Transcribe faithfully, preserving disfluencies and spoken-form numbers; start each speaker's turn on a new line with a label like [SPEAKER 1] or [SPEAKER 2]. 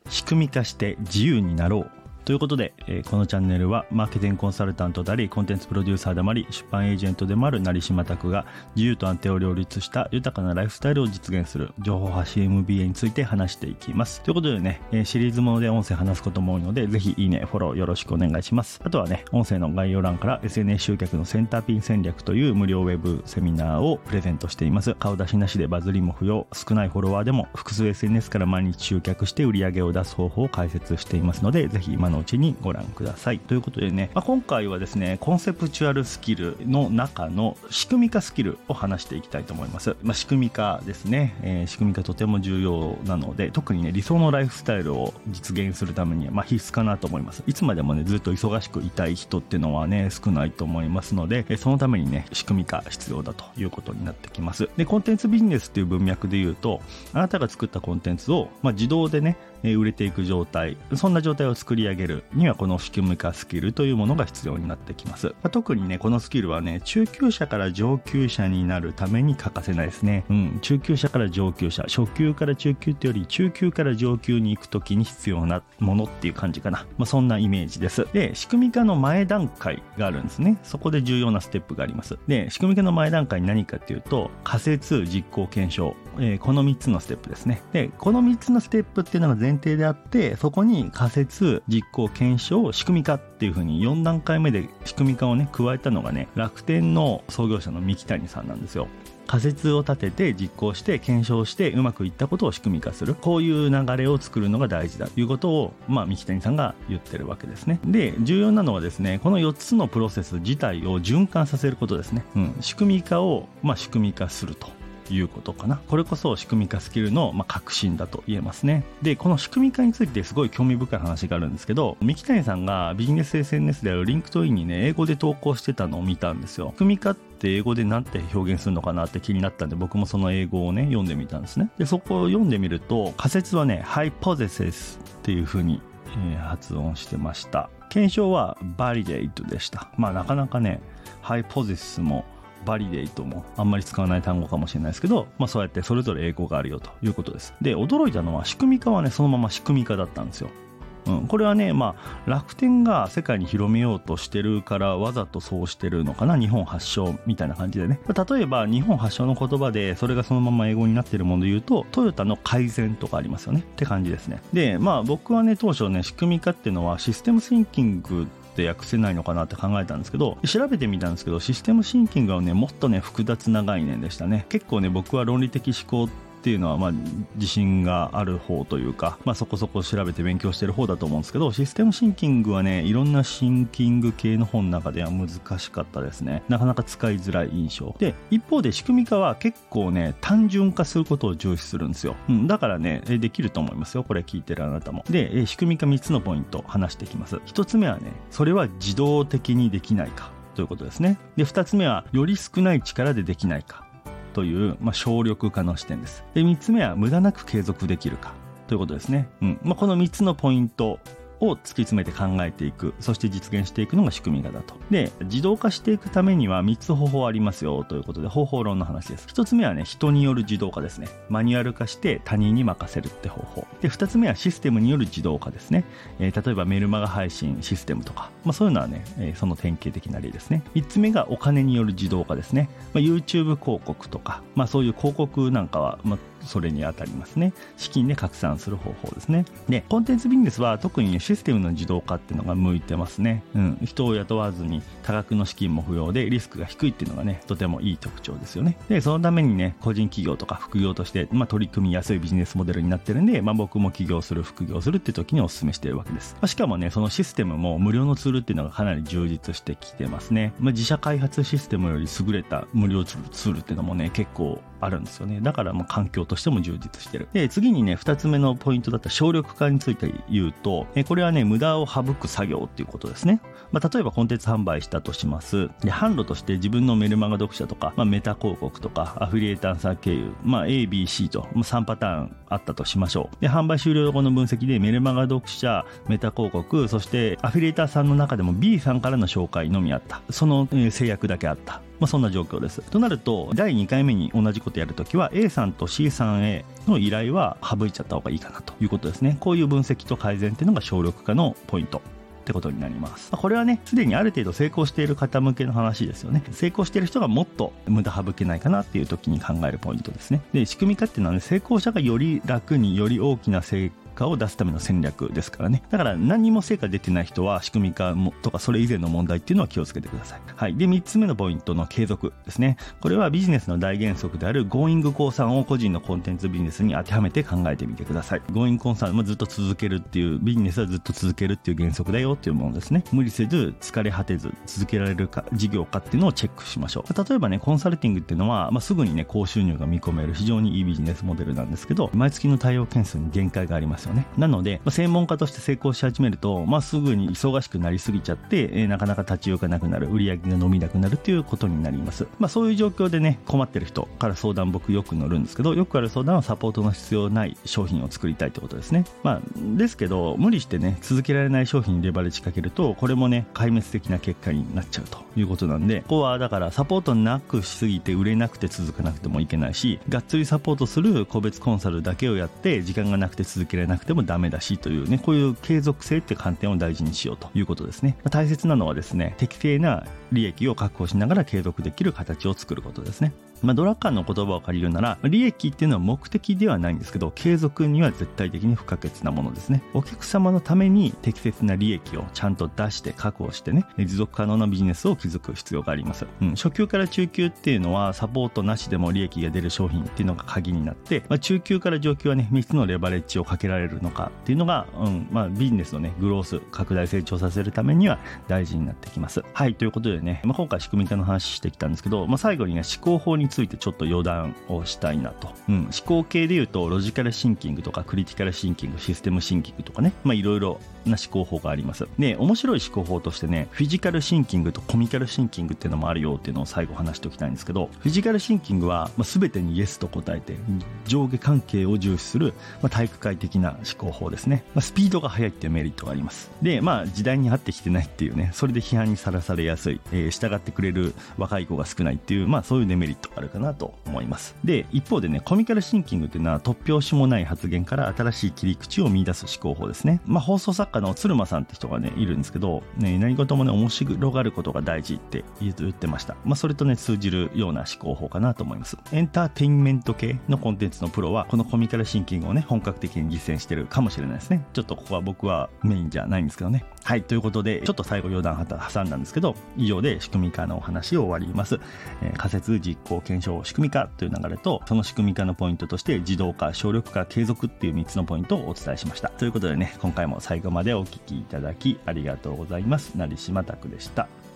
[SPEAKER 1] 仕組み化して自由になろうということで、えー、このチャンネルはマーケティングコンサルタントでありコンテンツプロデューサーでもあり出版エージェントでもある成島拓が自由と安定を両立した豊かなライフスタイルを実現する情報発信 エムビーエー について話していきます。ということでね、えー、シリーズもので音声話すことも多いのでぜひいいねフォローよろしくお願いします。あとはね、音声の概要欄から エスエヌエス 集客のセンターピン戦略という無料ウェブセミナーをプレゼントしています。顔出しなしでバズりも不要、少ないフォロワーでも複数 エスエヌエス から毎日集客して売り上げを出す方法を解説していますので、ぜひ今のうちにご覧くださいください。ということでね、まあ、今回はですねコンセプチュアルスキルの中の仕組み化スキルを話していきたいと思います。まあ、仕組み化ですね、えー、仕組み化とても重要なので、特にね理想のライフスタイルを実現するためには、まあ、必須かなと思います。いつまでもねずっと忙しくいたい人っていうのはね少ないと思いますので、そのためにね仕組み化必要だということになってきます。でコンテンツビジネスっていう文脈で言うと、あなたが作ったコンテンツを、まあ、自動でね売れていく状態、そんな状態を作り上げるにはこの仕組み化スキルというものが必要になってきます。まあ、特にねこのスキルはね中級者から上級者になるために欠かせないですね。うん、中級者から上級者、初級から中級ってより中級から上級に行くときに必要なものっていう感じかな。まあ、そんなイメージです。で仕組み化の前段階があるんですね。そこで重要なステップがあります。で仕組み化の前段階に何かっていうと、仮説、実行、検証、えー、このみっつのステップですね。でこのみっつのステップっていうのが前提であって、そこに仮説、実行、検証、仕組み化っていう風によん段階目で仕組み化をね加えたのがね楽天の創業者の三木谷さんなんですよ。仮説を立てて実行して検証してうまくいったことを仕組み化する、こういう流れを作るのが大事だということを、まあ、三木谷さんが言ってるわけですね。で重要なのはですね、このよっつのプロセス自体を循環させることですね。うん、仕組み化を、まあ、仕組み化するということかな。これこそ仕組み化スキルの、まあ、革新だと言えますね。でこの仕組み化についてすごい興味深い話があるんですけど、三木谷さんがビジネス エスエヌエス であるリンクトインにね英語で投稿してたのを見たんですよ。仕組み化って英語でなんて表現するのかなって気になったんで、僕もその英語をね読んでみたんですね。でそこを読んでみると、仮説はねハイポゼセスっていう風に、えー、発音してました。検証はバリデイトでした。まあなかなかねハイポゼセスもバリデイトもあんまり使わない単語かもしれないですけど、まあ、そうやってそれぞれ英語があるよということです。で驚いたのは仕組み化はねそのまま仕組み化だったんですよ。うん、これはね、まあ、楽天が世界に広めようとしてるからわざとそうしてるのかな、日本発祥みたいな感じでね。例えば日本発祥の言葉でそれがそのまま英語になってるもので言うと、トヨタの改善とかありますよねって感じですね。でまあ僕はね当初ね仕組み化っていうのはシステムシンキングって訳せないのかなって考えたんですけど、調べてみたんですけど、システムシンキングはねもっとね複雑な概念でしたね。結構ね僕は論理的思考っていうのはまあ自信がある方というか、まあ、そこそこ調べて勉強してる方だと思うんですけど、システムシンキングはねいろんなシンキング系の本の中では難しかったですね。なかなか使いづらい印象で、一方で仕組み化は結構ね単純化することを重視するんですよ。うん、だからねできると思いますよ、これ聞いてるあなたも。で仕組み化みっつのポイント話していきます。ひとつめはね、それは自動的にできないかということですね。でふたつめはより少ない力でできないかという、まあ、省力化の視点です。でみっつめは無駄なく継続できるかということですね。うんまあ、このみっつのポイントを突き詰めて考えていく、そして実現していくのが仕組み化だと。で自動化していくためにはみっつ方法ありますよということで、方法論の話です。ひとつめはね人による自動化ですね。マニュアル化して他人に任せるって方法で、ふたつめはシステムによる自動化ですね。えー、例えばメルマガ配信システムとか、まあ、そういうのはね、えー、その典型的な例ですね。みっつめがお金による自動化ですね。まあ、YouTube 広告とか、まあ、そういう広告なんかは、まあそれに当たりますね。資金で拡散する方法ですね。でコンテンツビジネスは特にシステムの自動化っていうのが向いてますね。うん、人を雇わずに多額の資金も不要でリスクが低いっていうのがねとてもいい特徴ですよね。でそのためにね個人企業とか副業として、まあ、取り組みやすいビジネスモデルになってるんで、まあ、僕も起業する副業するって時にお勧めしているわけです。まあ、しかもねそのシステムも無料のツールっていうのがかなり充実してきてますね。まあ、自社開発システムより優れた無料ツールっていうのもね結構あるんですよね。だからもう環境としても充実してる。で次にねふたつめのポイントだった省力化について言うと、えこれはね無駄を省く作業っていうことですね。まあ、例えばコンテンツ販売したとします。で販路として自分のメルマガ読者とか、まあ、メタ広告とかアフィリエイターさん経由、まあ、エービーシー と、まあ、さんパターンあったとしましょう。で販売終了後の分析でメルマガ読者、メタ広告、そしてアフィリエイターさんの中でも ビー さんからの紹介のみあった。その、えー、制約だけあったまあ、そんな状況です。となるとだいにかいめに同じことやるときは A さんと C さんへの依頼は省いちゃった方がいいかなということですね。こういう分析と改善っていうのが省力化のポイントってことになります。これはね、すでにある程度成功している方向けの話ですよね。成功している人がもっと無駄省けないかなっていう時に考えるポイントですね。で、仕組み化っていうのはね、成功者がより楽により大きな成果を出すための戦略ですからね。だから何も成果出てない人は仕組み化もとかそれ以前の問題っていうのは気をつけてください。はい。で、みっつめのポイントの継続ですね。これはビジネスの大原則である Going Concern を個人のコンテンツビジネスに当てはめて考えてみてください。Going Concern もずっと続けるっていう、ビジネスはずっと続けるっていう原則だよっていうものですね。無理せず疲れ果てず続けられるか事業かっていうのをチェックしましょう。例えばね、コンサルティングっていうのは、まあ、すぐにね高収入が見込める非常にいいビジネスモデルなんですけど、毎月の対応件数に限界がありますよね。なので、まあ、専門家として成功し始めると、まあ、すぐに忙しくなりすぎちゃって、えー、なかなか立ち行かなくなる、売り上げが伸びなくなるっていうことになります。まあ、そういう状況でね困ってる人から相談僕よく乗るんですけど、よくある相談はサポートの必要ない商品を作りたいってことですね。まあですけど無理してね続けられない商品にレバレッジかけると、これもね壊滅的な結果になっちゃうということなんで、ここはだからサポートなくしすぎて売れなくて続かなくてもいけないし、がっつりサポートする個別コンサルだけをやって時間がなくて続けられなくてもダメだしというね、こういう継続性って観点を大事にしようということですね。大切なのはですね、適正な利益を確保しながら継続できる形を作ることですね。まあ、ドラッカーの言葉を借りるなら、利益っていうのは目的ではないんですけど、継続には絶対的に不可欠なものですね。お客様のために適切な利益をちゃんと出して確保してね、持続可能なビジネスを築く必要があります。うん、初級から中級っていうのはサポートなしでも利益が出る商品っていうのが鍵になって、まあ、中級から上級はねみっつのレバレッジをかけられるのかっていうのが、うんまあ、ビジネスのねグロース拡大成長させるためには大事になってきます。はい、ということでね、まあ、今回仕組み化の話してきたんですけど、まあ、最後にね思考法についてちょっと余談をしたいなと、うん、思考系でいうとロジカルシンキングとかクリティカルシンキング、システムシンキングとかね、まあいろいろな思考法があります。で、面白い思考法としてね、フィジカルシンキングとコミカルシンキングっていうのもあるよっていうのを最後話しておきたいんですけど、フィジカルシンキングは、まあ、全てにイエスと答えて上下関係を重視する、まあ、体育会的な思考法ですね。まあ、スピードが速いっていうメリットがあります。で、まあ時代に合ってきてないっていうね、それで批判にさらされやすい、えー、従ってくれる若い子が少ないっていう、まあそういうデメリットがあるかなと思います。で、一方でね、コミカルシンキングっていうのは突拍子もない発言から新しい切り口を見出す思考法ですね。まあ放送作家の鶴間さんって人がねいるんですけど、ね、何事もね面白がることが大事って言ってました。まあそれとね通じるような思考法かなと思います。エンターテインメント系のコンテンツのプロはこのコミカルシンキングをね本格的に実践してるかもしれないですね。ちょっとここは僕はメインじゃないんですけどね。はい、ということでちょっと最後余談挟んだんですけど、以上で仕組み化のお話を終わります。えー、仮説、実行、検証、仕組み化という流れと、その仕組み化のポイントとして自動化、省力化、継続っていうみっつのポイントをお伝えしました。ということでね、今回も最後までお聞きいただきありがとうございます。成島拓でした。